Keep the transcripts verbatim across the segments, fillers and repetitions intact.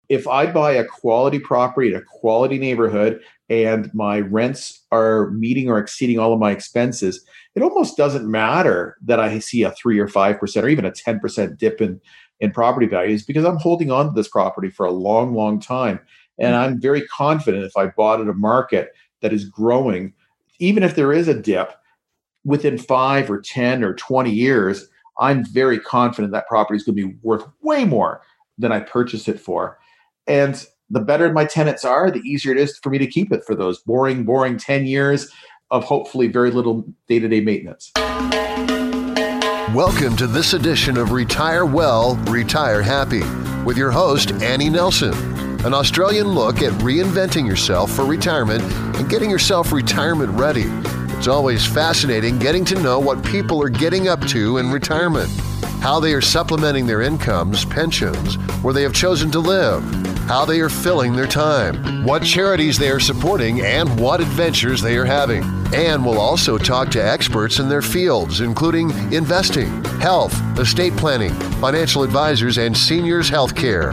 if I buy a quality property in a quality neighborhood and my rents are meeting or exceeding all of my expenses, it almost doesn't matter that I see a three or five percent or even a ten percent dip in, in property values, because I'm holding on to this property for a long, long time. And I'm very confident if I bought at a market that is growing, even if there is a dip, within five or ten or twenty years, I'm very confident that property is going to be worth way more than I purchased it for. And the better my tenants are, the easier it is for me to keep it for those boring, boring ten years of hopefully very little day-to-day maintenance. Welcome to this edition of Retire Well, Retire Happy with your host, Annie Nelson. An Australian look at reinventing yourself for retirement and getting yourself retirement ready. It's always fascinating getting to know what people are getting up to in retirement, how they are supplementing their incomes, pensions, where they have chosen to live, how they are filling their time, what charities they are supporting, and what adventures they are having. And we'll also talk to experts in their fields, including investing, health, estate planning, financial advisors, and seniors healthcare.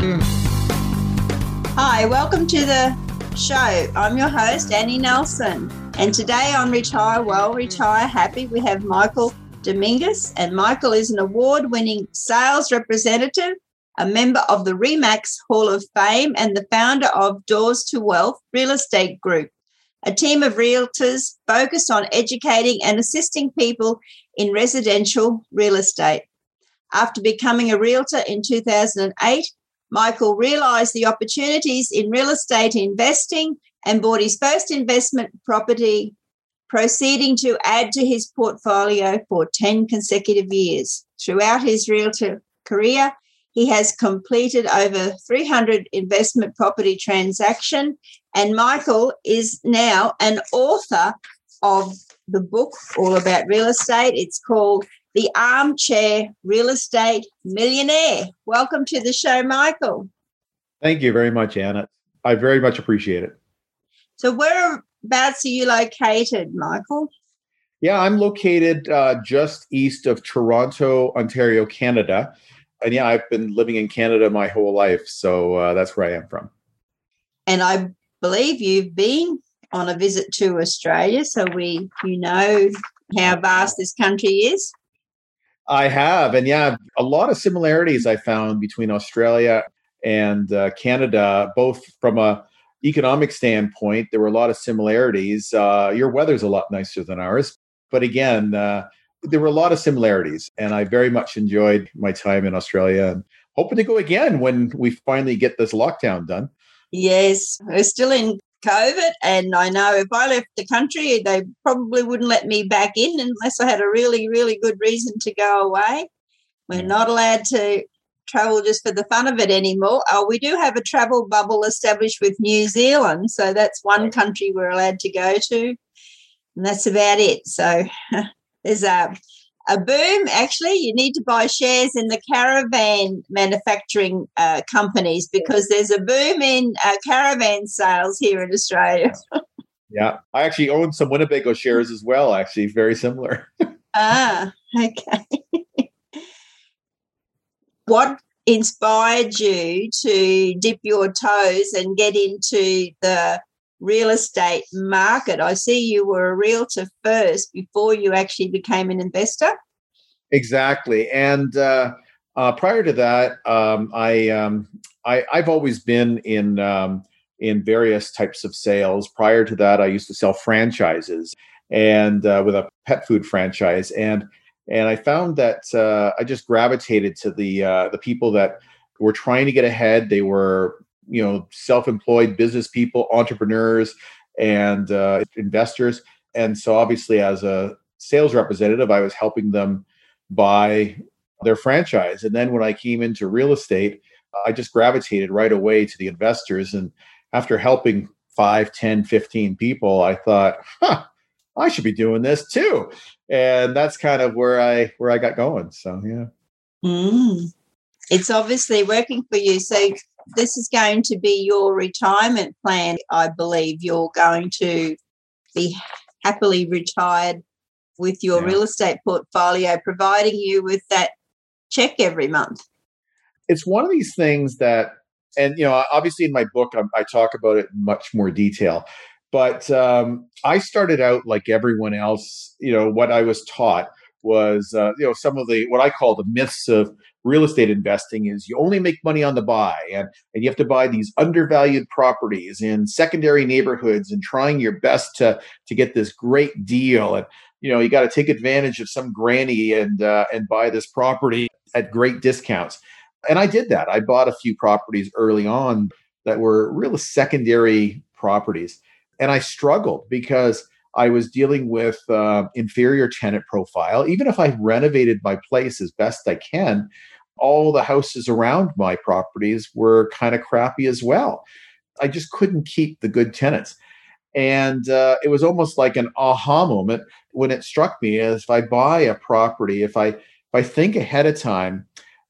Hi, welcome to the show. I'm your host, Annie Nelson. And today on Retire Well, Retire Happy, we have Michael Dominguez. And Michael is an award-winning sales representative, a member of the RE/MAX Hall of Fame, and the founder of Doors to Wealth Real Estate Group, a team of realtors focused on educating and assisting people in residential real estate. After becoming a realtor in two thousand eight, Michael realised the opportunities in real estate investing and bought his first investment property, proceeding to add to his portfolio for ten consecutive years. Throughout his realtor career, he has completed over three hundred investment property transactions, and Michael is now an author of the book all about real estate. It's called The Armchair Real Estate Millionaire. Welcome to the show, Michael. Thank you very much, Anna. I very much appreciate it. So whereabouts are you located, Michael? Yeah, I'm located uh, just east of Toronto, Ontario, Canada. And yeah, I've been living in Canada my whole life. So uh, that's where I am from. And I believe you've been on a visit to Australia. So we, you know how vast this country is. I have. And yeah, a lot of similarities I found between Australia and uh, Canada, both from a economic standpoint. There were a lot of similarities. Uh, your weather's a lot nicer than ours. But again, uh, there were a lot of similarities. And I very much enjoyed my time in Australia and hoping to go again when we finally get this lockdown done. Yes, we're still in COVID. And I know if I left the country, they probably wouldn't let me back in unless I had a really, really good reason to go away. We're not allowed to travel just for the fun of it anymore. Oh, we do have a travel bubble established with New Zealand. So that's one country we're allowed to go to. And that's about it. So there's a, a boom. Actually, you need to buy shares in the caravan manufacturing uh, companies because there's a boom in uh, caravan sales here in Australia. Yeah, I actually own some Winnebago shares as well, actually, very similar. Ah, okay. What inspired you to dip your toes and get into the real estate market? I see you were a realtor first before you actually became an investor. Exactly. And uh, uh, prior to that, um, I, um, I, I've always been in um, in various types of sales. Prior to that, I used to sell franchises and uh, with a pet food franchise. And And I found that uh, I just gravitated to the uh, the people that were trying to get ahead. They were, you know, self-employed business people, entrepreneurs, and uh, investors. And so, obviously, as a sales representative, I was helping them buy their franchise. And then, when I came into real estate, I just gravitated right away to the investors. And after helping five, ten, fifteen people, I thought, huh, I should be doing this too. And that's kind of where I where I got going. So, yeah. Mm. It's obviously working for you. So this is going to be your retirement plan, I believe. You're going to be happily retired with your yeah. real estate portfolio, providing you with that check every month. It's one of these things that and you know, obviously in my book, I, I talk about it in much more detail. But um, I started out like everyone else. You know, what I was taught was, uh, you know, some of the what I call the myths of real estate investing is you only make money on the buy, and and you have to buy these undervalued properties in secondary neighborhoods, and trying your best to to get this great deal. And you know, you got to take advantage of some granny and uh, and buy this property at great discounts. And I did that. I bought a few properties early on that were real secondary properties. And I struggled because I was dealing with uh, inferior tenant profile. Even if I renovated my place as best I can, all the houses around my properties were kind of crappy as well. I just couldn't keep the good tenants. And uh, it was almost like an aha moment when it struck me as if I buy a property, if I if I think ahead of time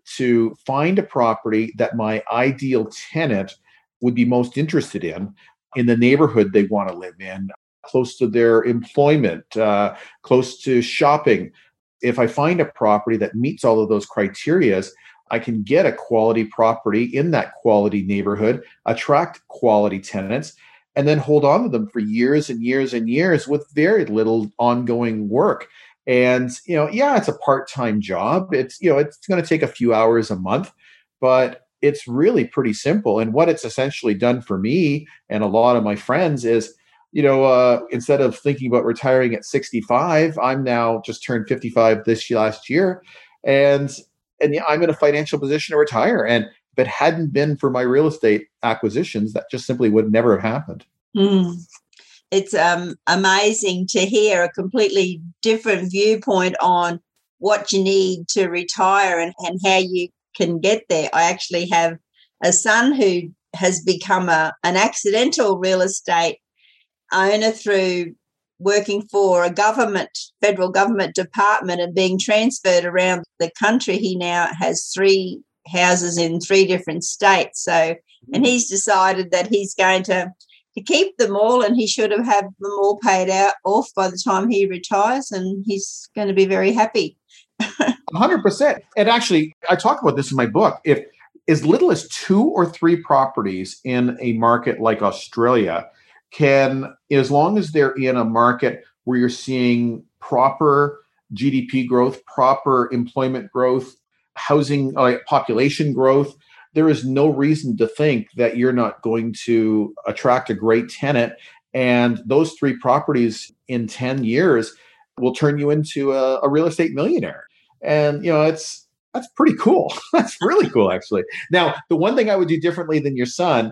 to find a property that my ideal tenant would be most interested in, in the neighborhood they want to live in, close to their employment, uh, close to shopping. If I find a property that meets all of those criterias, I can get a quality property in that quality neighborhood, attract quality tenants, and then hold on to them for years and years and years with very little ongoing work. And, you know, yeah, it's a part-time job. It's, you know, it's going to take a few hours a month, but it's really pretty simple. And what it's essentially done for me and a lot of my friends is, you know, uh, instead of thinking about retiring at sixty-five, I'm now just turned fifty-five this last year. And, and yeah, I'm in a financial position to retire. And if it hadn't been for my real estate acquisitions, that just simply would never have happened. Mm. It's um, amazing to hear a completely different viewpoint on what you need to retire and, and how you can get there. I actually have a son who has become a, an accidental real estate owner through working for a government, federal government department and being transferred around the country. He now has three houses in three different states. So, and he's decided that he's going to to keep them all, and he should have had them all paid out off by the time he retires, and he's going to be very happy. one hundred percent. And actually, I talk about this in my book. If as little as two or three properties in a market like Australia can, as long as they're in a market where you're seeing proper G D P growth, proper employment growth, housing, uh, population growth, there is no reason to think that you're not going to attract a great tenant. And those three properties in ten years will turn you into a, a real estate millionaire. And, you know, it's, that's pretty cool. That's really cool, actually. Now, the one thing I would do differently than your son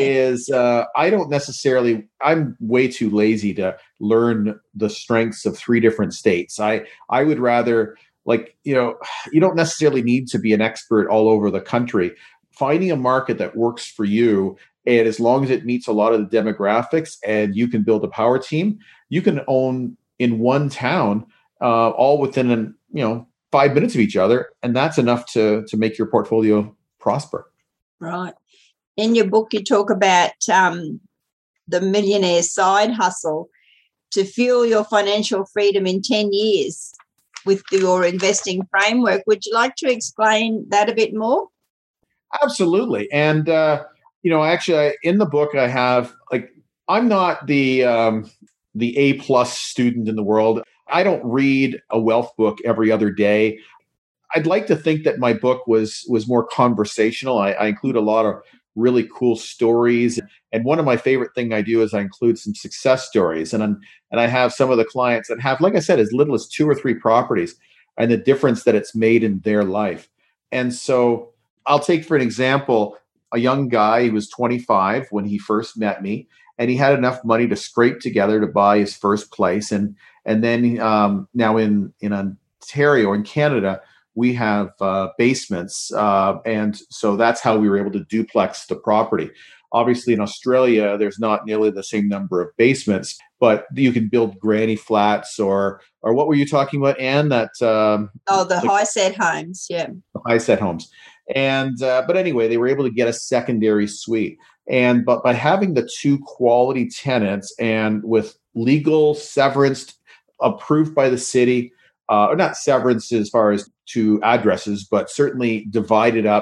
is uh, I don't necessarily, I'm way too lazy to learn the strengths of three different states. I, I would rather, like, you know, you don't necessarily need to be an expert all over the country. Finding a market that works for you, and as long as it meets a lot of the demographics and you can build a power team, you can own in one town, uh, all within an, you know, five minutes of each other, and that's enough to to make your portfolio prosper. Right. In your book, you talk about um, the millionaire side hustle to fuel your financial freedom in ten years with your investing framework. Would you like to explain that a bit more? Absolutely. And, uh, you know, actually, I, in the book, I have, like, I'm not the um, the A-plus student in the world. I don't read a wealth book every other day. I'd like to think that my book was was more conversational. I, I include a lot of really cool stories. And one of my favorite thing I do is I include some success stories. And, I'm, and I have some of the clients that have, like I said, as little as two or three properties and the difference that it's made in their life. And so I'll take, for an example, a young guy. He was twenty-five when he first met me, and he had enough money to scrape together to buy his first place. And and then um, now in, in Ontario, in Canada, we have uh, basements. Uh, and so that's how we were able to duplex the property. Obviously, in Australia, there's not nearly the same number of basements, but you can build granny flats or or what were you talking about, Anne? That um, oh, the, the high set homes, yeah, the high set homes. And uh, but anyway, they were able to get a secondary suite. And but by having the two quality tenants and with legal severance approved by the city, uh, or not severance as far as to addresses, but certainly divided up.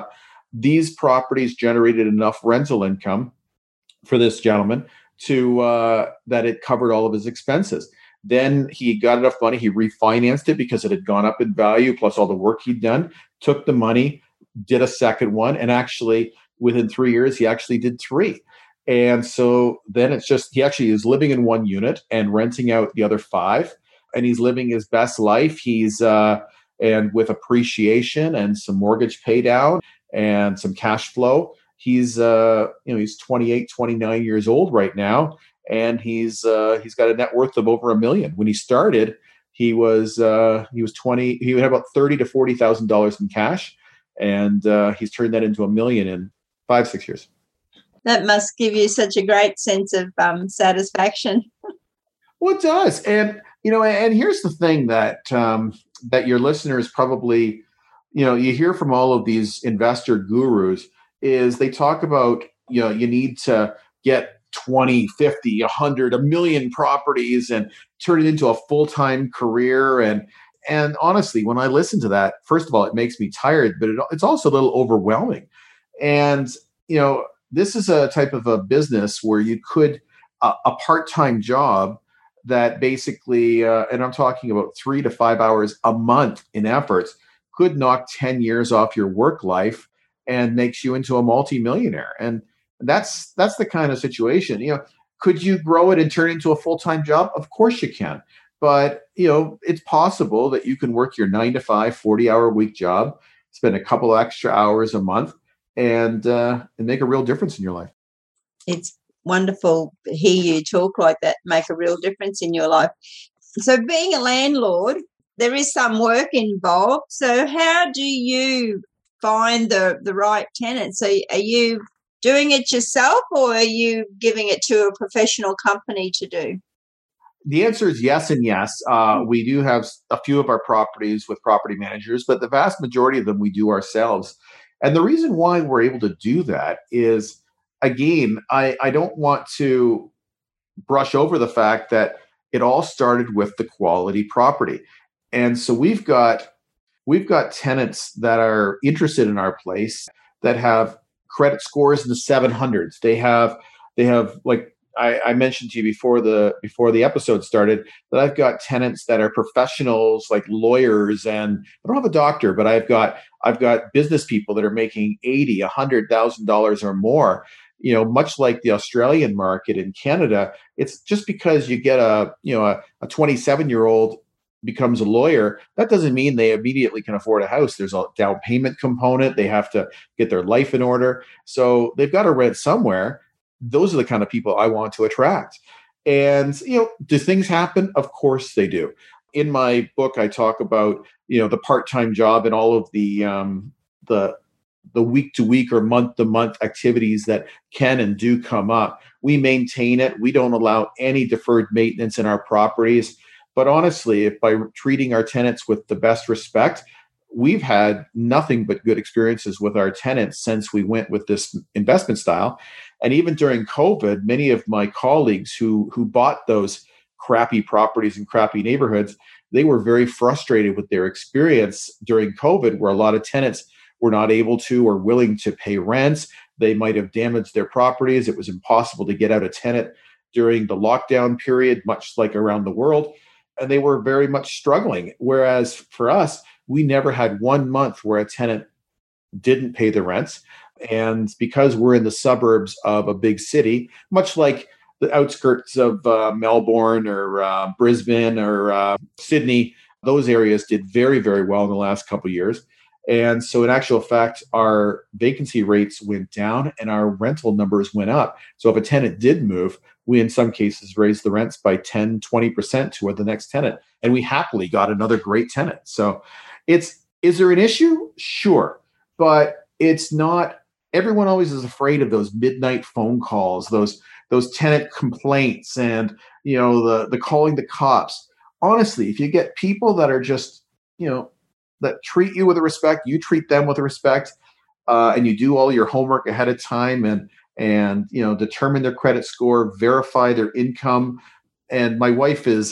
these properties generated enough rental income for this gentleman to uh, that it covered all of his expenses. Then he got enough money, he refinanced it because it had gone up in value, plus all the work he'd done, took the money, did a second one, and actually within three years, he actually did three. And so then it's just, he actually is living in one unit and renting out the other five, and he's living his best life. He's, uh, and with appreciation and some mortgage pay down and some cash flow, he's, uh, you know, he's twenty-eight, twenty-nine years old right now. And he's, uh, he's got a net worth of over a million. When he started, he was, uh, he was twenty, he would have about thirty to forty thousand dollars in cash. And uh, he's turned that into a million in five, six years. That must give you such a great sense of um, satisfaction. Well, it does. And, you know, and here's the thing that um, that your listeners probably, you know, you hear from all of these investor gurus is they talk about, you know, you need to get twenty, fifty, a hundred, a million properties and turn it into a full-time career. And, and honestly, when I listen to that, first of all, it makes me tired, but it, it's also a little overwhelming. And, you know, this is a type of a business where you could, uh, a part-time job that basically, uh, and I'm talking about three to five hours a month in efforts, could knock ten years off your work life and makes you into a multimillionaire. And that's that's the kind of situation. You know, could you grow it and turn it into a full-time job? Of course you can. But, you know, it's possible that you can work your nine to five, forty-hour week job, spend a couple extra hours a month, and uh, and make a real difference in your life. It's wonderful to hear you talk like that, make a real difference in your life. So being a landlord, there is some work involved. So how do you find the, the right tenants? So are you doing it yourself or are you giving it to a professional company to do? The answer is yes and yes. Uh, we do have a few of our properties with property managers, but the vast majority of them we do ourselves. And the reason why we're able to do that is, again, I, I don't want to brush over the fact that it all started with the quality property. And so we've got we've got tenants that are interested in our place that have credit scores in the seven hundreds. They have they have like I, I mentioned to you before the before the episode started that I've got tenants that are professionals like lawyers, and I don't have a doctor, but I've got I've got business people that are making eighty, a hundred thousand dollars or more. You know, much like the Australian market in Canada, it's just because you get a you know a, a twenty-seven year old becomes a lawyer, that doesn't mean they immediately can afford a house. There's a down payment component. They have to get their life in order. So they've got to rent somewhere. Those are the kind of people I want to attract. And, you know, do things happen? Of course they do. In my book, I talk about, you know, the part-time job and all of the, um, the, the week to week or month to month activities that can and do come up. We maintain it. We don't allow any deferred maintenance in our properties. But honestly, if by treating our tenants with the best respect, we've had nothing but good experiences with our tenants since we went with this investment style. And even during COVID, many of my colleagues who who bought those crappy properties in crappy neighborhoods, they were very frustrated with their experience during COVID, where a lot of tenants were not able to or willing to pay rents. They might have damaged their properties. It was impossible to get out a tenant during the lockdown period, much like around the world. And they were very much struggling. Whereas for us, we never had one month where a tenant didn't pay the rents. And because we're in the suburbs of a big city, much like the outskirts of uh, Melbourne or uh, Brisbane or uh, Sydney, those areas did very, very well in the last couple of years. And so in actual fact, our vacancy rates went down and our rental numbers went up. So if a tenant did move, we in some cases raised the rents by ten, twenty percent to the next tenant. And we happily got another great tenant. So it's, is there an issue? Sure. But it's not, everyone always is afraid of those midnight phone calls, those, those tenant complaints and, you know, the, the calling the cops. Honestly, if you get people that are just, you know, that treat you with respect, you treat them with respect, uh, and you do all your homework ahead of time and, and, you know, determine their credit score, verify their income. And my wife is a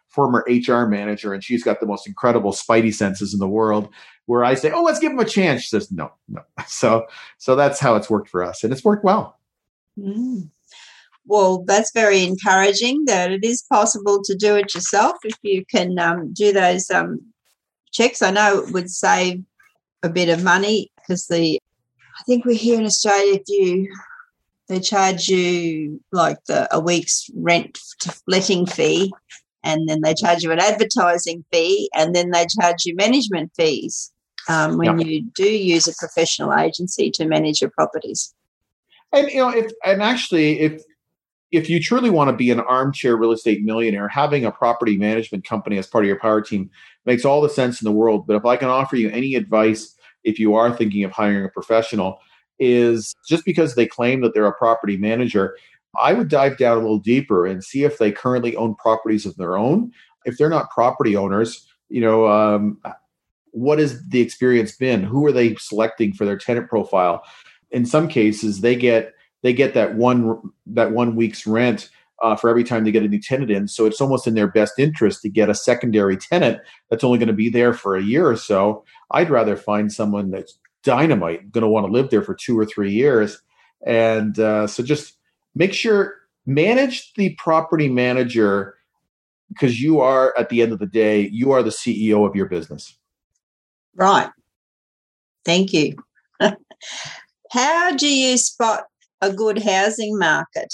former H R manager, and she's got the most incredible spidey senses in the world. Where I say, "Oh, let's give him a chance." She says, "No, no." So, so that's how it's worked for us, and it's worked well. Mm. Well, that's very encouraging that it is possible to do it yourself if you can um, do those um, checks. I know it would save a bit of money because the I think we're here in Australia. If you they charge you like the a week's rent letting fee, and then they charge you an advertising fee, and then they charge you management fees um, when Yeah. you do use a professional agency to manage your properties. And you know, if and actually, if if you truly want to be an armchair real estate millionaire, having a property management company as part of your power team makes all the sense in the world. But if I can offer you any advice, if you are thinking of hiring a professional, is just because they claim that they're a property manager, I would dive down a little deeper and see if they currently own properties of their own. If they're not property owners, you know, um, what has the experience been? Who are they selecting for their tenant profile? In some cases, they get they get that one that one week's rent uh, for every time they get a new tenant in. So it's almost in their best interest to get a secondary tenant that's only going to be there for a year or so. I'd rather find someone that's dynamite, going to want to live there for two or three years. And uh, so just make sure, manage the property manager, because you are, at the end of the day, you are the C E O of your business. Right. Thank you. How do you spot a good housing market?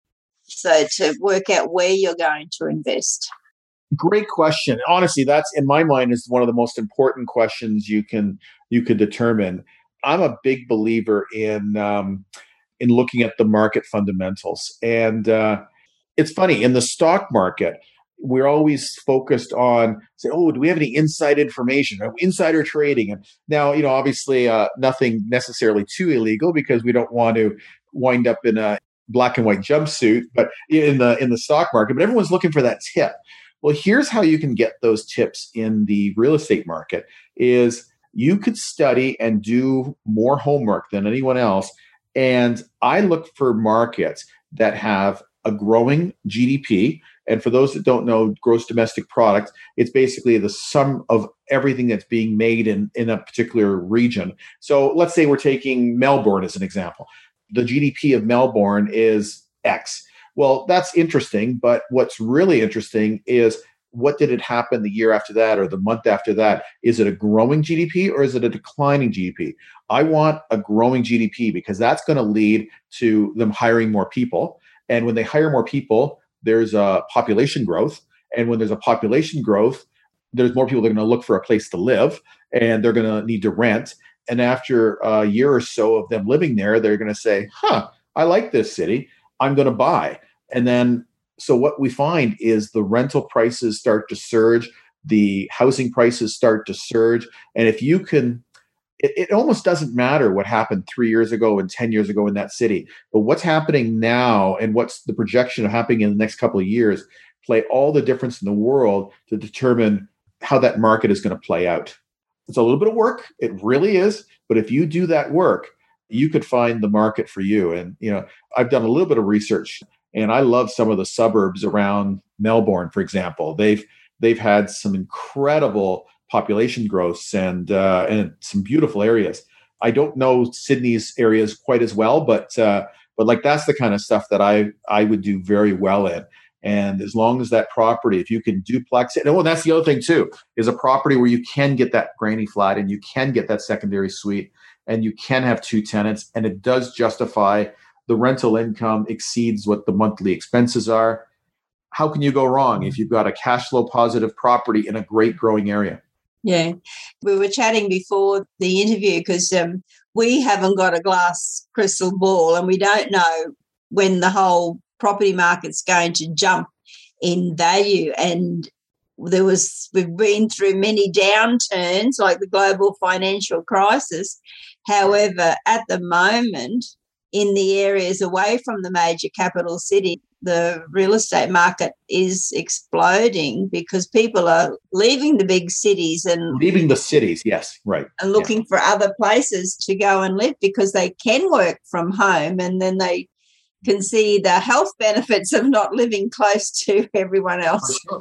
So to work out where you're going to invest. Great question. Honestly, that's, in my mind, is one of the most important questions you can you could determine. I'm a big believer in um, in looking at the market fundamentals, and uh, it's funny, in the stock market, we're always focused on, say, oh, do we have any inside information, insider trading? And now, you know, obviously, uh, nothing necessarily too illegal, because we don't want to wind up in a black and white jumpsuit, but in the in the stock market. But everyone's looking for that tip. Well, here's how you can get those tips in the real estate market: is you could study and do more homework than anyone else. And I look for markets that have a growing G D P. And for those that don't know, gross domestic product, it's basically the sum of everything that's being made in, in a particular region. So let's say we're taking Melbourne as an example. The G D P of Melbourne is X. Well, that's interesting, but what's really interesting is, what did it happen the year after that or the month after that? Is it a growing G D P or is it a declining G D P? I want a growing G D P, because that's going to lead to them hiring more people. And when they hire more people, there's a population growth. And when there's a population growth, there's more people that are going to look for a place to live, and they're going to need to rent. And after a year or so of them living there, they're going to say, huh, I like this city, I'm going to buy. And then, so what we find is the rental prices start to surge, the housing prices start to surge. And if you can, it, it almost doesn't matter what happened three years ago and ten years ago in that city, but what's happening now and what's the projection of happening in the next couple of years play all the difference in the world to determine how that market is going to play out. It's a little bit of work. It really is. But if you do that work, you could find the market for you. And, you know, I've done a little bit of research, and I love some of the suburbs around Melbourne, for example. They've they've had some incredible population growths and uh, and some beautiful areas. I don't know Sydney's areas quite as well, but uh, but like that's the kind of stuff that I I would do very well in. And as long as that property, if you can duplex it, and oh, that's the other thing too, is a property where you can get that granny flat and you can get that secondary suite and you can have two tenants, and it does justify the rental income exceeds what the monthly expenses are. How can you go wrong if you've got a cash flow positive property in a great growing area? Yeah. We were chatting before the interview because um, we haven't got a glass crystal ball, and we don't know when the whole property market's going to jump in value. And there was, we've been through many downturns like the global financial crisis. However, at the moment, in the areas away from the major capital city, the real estate market is exploding because people are leaving the big cities and leaving the cities. Yes, right. And looking yeah. for other places to go and live because they can work from home, and then they can see the health benefits of not living close to everyone else. For sure.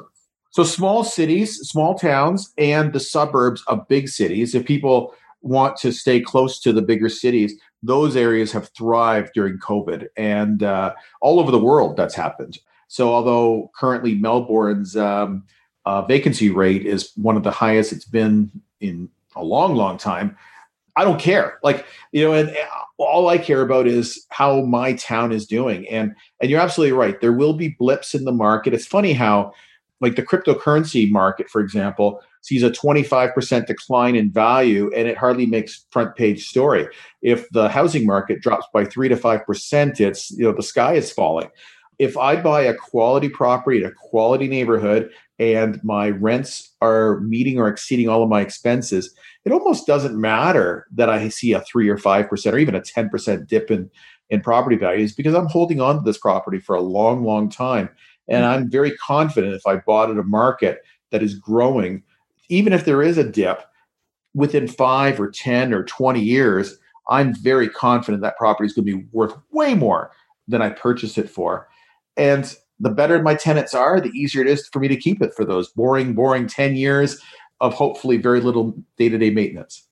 So small cities, small towns, and the suburbs of big cities, if people want to stay close to the bigger cities, those areas have thrived during COVID. And uh, all over the world, that's happened. So although currently Melbourne's um, uh, vacancy rate is one of the highest it's been in a long, long time, I don't care. Like, you know, and all I care about is how my town is doing. And and you're absolutely right. There will be blips in the market. It's funny how, like the cryptocurrency market, for example, sees a twenty-five percent decline in value, and it hardly makes front page story. If the housing market drops by three to five percent, it's, you know, the sky is falling. If I buy a quality property in a quality neighborhood and my rents are meeting or exceeding all of my expenses, it almost doesn't matter that I see a three or five percent or even a ten percent dip in, in property values, because I'm holding on to this property for a long, long time. And I'm very confident if I bought at a market that is growing, even if there is a dip, within five or ten or twenty years, I'm very confident that property is going to be worth way more than I purchased it for. And the better my tenants are, the easier it is for me to keep it for those boring, boring ten years of hopefully very little day-to-day maintenance.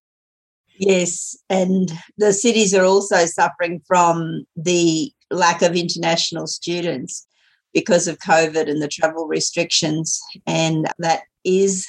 Yes, and the cities are also suffering from the lack of international students because of COVID and the travel restrictions, and that is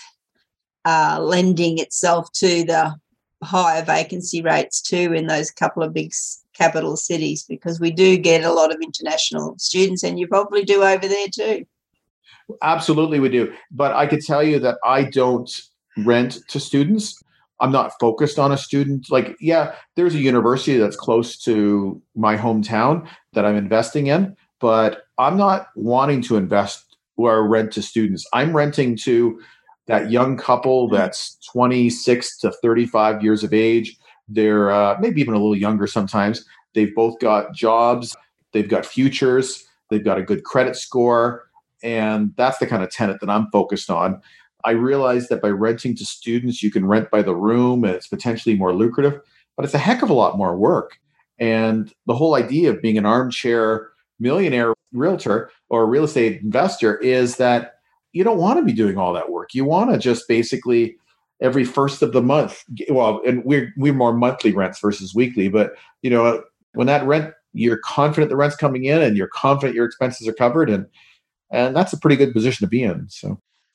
uh, lending itself to the higher vacancy rates too in those couple of big capital cities, because we do get a lot of international students, and you probably do over there too. Absolutely, we do. But I could tell you that I don't rent to students. I'm not focused on a student. Like, yeah, there's a university that's close to my hometown that I'm investing in, but I'm not wanting to invest or rent to students. I'm renting to that young couple that's twenty-six to thirty-five years of age. They're uh, maybe even a little younger sometimes. They've both got jobs. They've got futures. They've got a good credit score. And that's the kind of tenant that I'm focused on. I realize that by renting to students, you can rent by the room and it's potentially more lucrative, but it's a heck of a lot more work. And the whole idea of being an armchair millionaire realtor or real estate investor is that you don't want to be doing all that work. You want to just basically every first of the month, well, and we're we're more monthly rents versus weekly, but you know, when that rent, you're confident the rent's coming in and you're confident your expenses are covered, and and that's a pretty good position to be in. So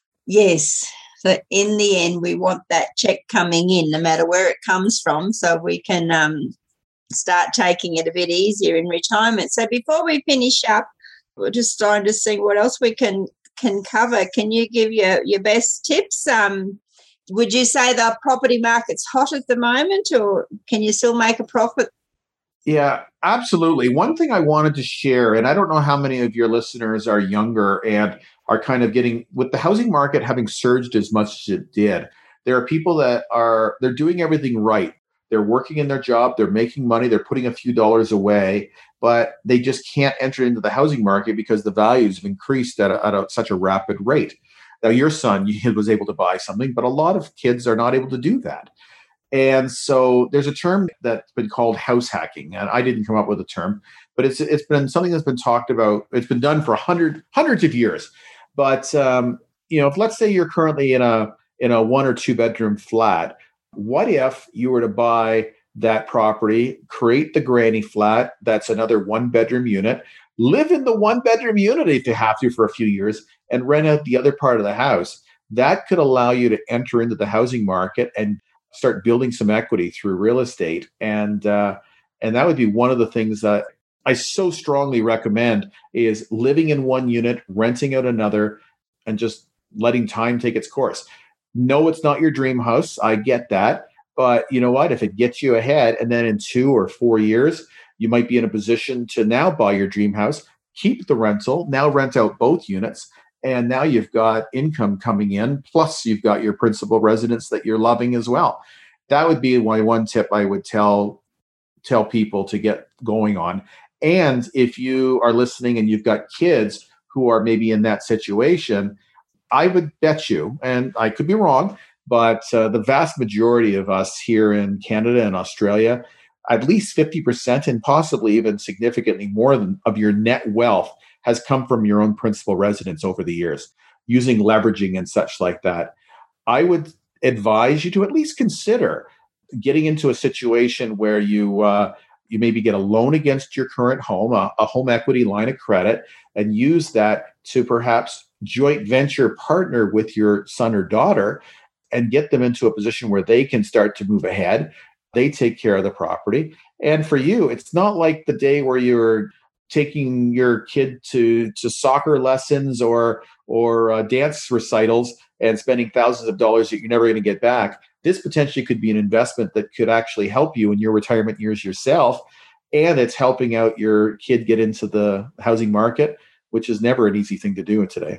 yes. So in the end, we want that check coming in, no matter where it comes from, so we can um, start taking it a bit easier in retirement. So before we finish up, we're just trying to see what else we can can cover. Can you give your, your best tips? Um, would you say the property market's hot at the moment, or can you still make a profit? Yeah, absolutely. One thing I wanted to share, and I don't know how many of your listeners are younger and are kind of getting, with the housing market having surged as much as it did, there are people that are, they're doing everything right. They're working in their job, they're making money, they're putting a few dollars away, but they just can't enter into the housing market because the values have increased at, a, at a, such a rapid rate. Now, your son he was able to buy something, but a lot of kids are not able to do that. And so there's a term that's been called house hacking, and I didn't come up with a term, but it's it's been something that's been talked about. It's been done for hundred, hundreds of years. But um, you know, if let's say you're currently in a in a one or two bedroom flat, what if you were to buy that property, create the granny flat, that's another one bedroom unit, live in the one bedroom unit if you have to for a few years, and rent out the other part of the house? That could allow you to enter into the housing market and start building some equity through real estate. And uh, and that would be one of the things that I so strongly recommend, is living in one unit, renting out another, and just letting time take its course. No, it's not your dream house. I get that. But you know what? If it gets you ahead, and then in two or four years, you might be in a position to now buy your dream house, keep the rental, now rent out both units, and now you've got income coming in, plus you've got your principal residence that you're loving as well. That would be my one tip I would tell tell people to get going on. And if you are listening and you've got kids who are maybe in that situation, I would bet you, and I could be wrong, but uh, the vast majority of us here in Canada and Australia, at least fifty percent and possibly even significantly more than of your net wealth has come from your own principal residence over the years. using leveraging and such like that, I would advise you to at least consider getting into a situation where you uh, you maybe get a loan against your current home, a, a home equity line of credit, and use that to perhaps joint venture partner with your son or daughter and get them into a position where they can start to move ahead. They take care of the property. And for you, it's not like the day where you're taking your kid to, to soccer lessons or, or uh, dance recitals and spending thousands of dollars that you're never going to get back. This potentially could be an investment that could actually help you in your retirement years yourself. And it's helping out your kid get into the housing market, which is never an easy thing to do today.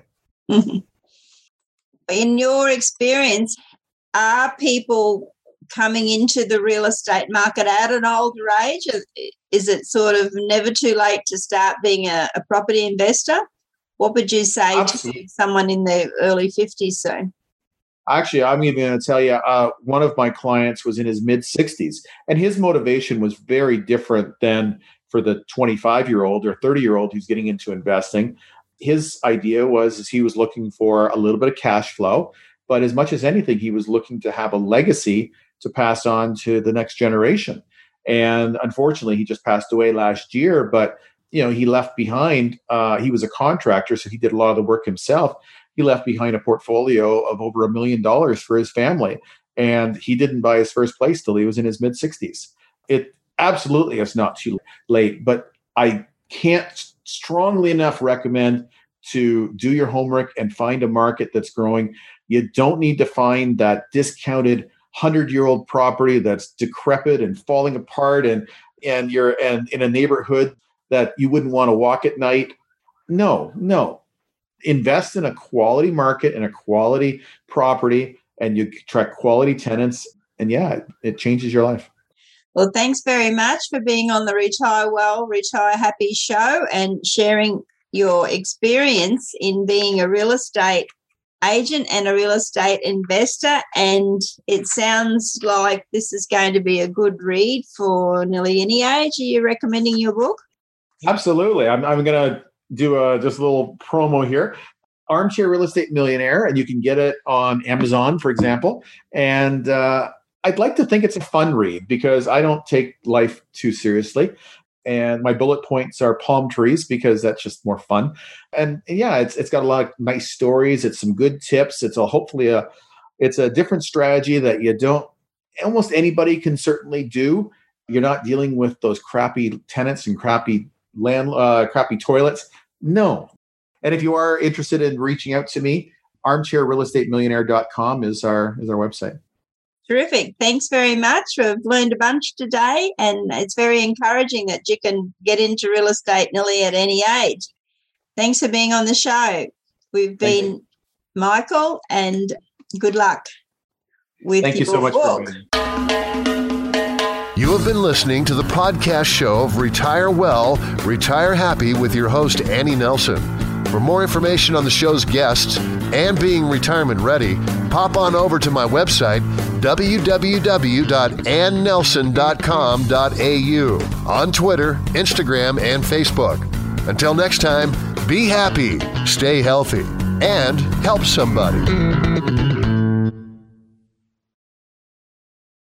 In your experience, are people coming into the real estate market at an older age? Is it sort of never too late to start being a, a property investor? What would you say Absolutely. to someone in their early fifties soon? Actually, I'm even going to tell you, uh, one of my clients was in his mid-sixties, and his motivation was very different than for the twenty-five-year-old or thirty-year-old who's getting into investing. His idea was is he was looking for a little bit of cash flow, but as much as anything, he was looking to have a legacy to pass on to the next generation. And unfortunately, he just passed away last year, but you know, he left behind, uh, he was a contractor, so he did a lot of the work himself. He left behind a portfolio of over a million dollars for his family. And he didn't buy his first place till he was in his mid-sixties. It absolutely is not too late, but I can't strongly enough recommend to do your homework and find a market that's growing. You don't need to find that discounted hundred-year-old property that's decrepit and falling apart and and you're and in a neighborhood that you wouldn't want to walk at night. No, no. Invest in a quality market and a quality property, and you attract quality tenants. And yeah, it, it changes your life. Well, thanks very much for being on the Retire Well, Retire Happy show and sharing your experience in being a real estate agent and a real estate investor. And it sounds like this is going to be a good read for nearly any age. Are you recommending your book? Absolutely. I'm, I'm going to do a, just a little promo here. Armchair Real Estate Millionaire, and you can get it on Amazon, for example. And uh, I'd like to think it's a fun read because I don't take life too seriously. And my bullet points are palm trees because that's just more fun. And, and yeah, it's it's got a lot of nice stories. It's some good tips. It's a hopefully a it's a different strategy that you don't almost anybody can certainly do. You're not dealing with those crappy tenants and crappy land uh, crappy toilets. No. And if you are interested in reaching out to me, armchair real estate millionaire dot com is our is our website. Terrific. Thanks very much. We've learned a bunch today, and it's very encouraging that you can get into real estate nearly at any age. Thanks for being on the show. We've been Michael, and good luck with Thank your you so much book. for being. You have been listening to the podcast show of Retire Well, Retire Happy with your host, Annie Nelson. For more information on the show's guests and being retirement ready, pop on over to my website, w w w dot ann nelson dot com dot a u, on Twitter, Instagram, and Facebook. Until next time, be happy, stay healthy, and help somebody.